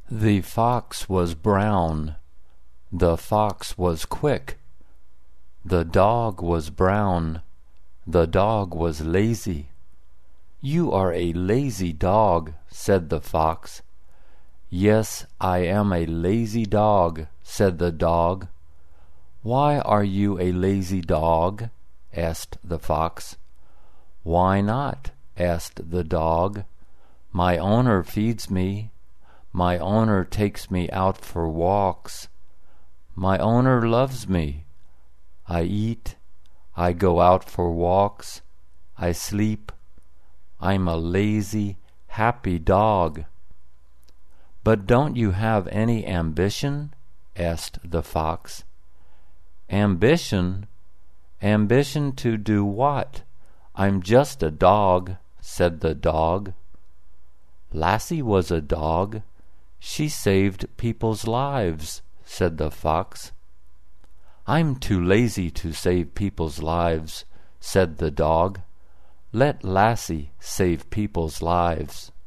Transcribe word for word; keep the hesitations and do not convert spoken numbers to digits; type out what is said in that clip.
The fox was brown. The fox was quick. The dog was brown. The dog was lazy. "You are a lazy dog," said the fox. "Yes, I am a lazy dog," said the dog. "Why are you a lazy dog?" asked the fox. "Why not?" asked the dog. "My owner feeds me. My owner takes me out for walks. My owner loves me. I eat. I go out for walks. I sleep. I'm a lazy, happy dog." "But don't you have any ambition?" asked the fox. "Ambition? Ambition to do what? I'm just a dog," said the dog. "Lassie was a dog. She saved people's lives," said the fox. "I'm too lazy to save people's lives," said the dog. "Let Lassie save people's lives."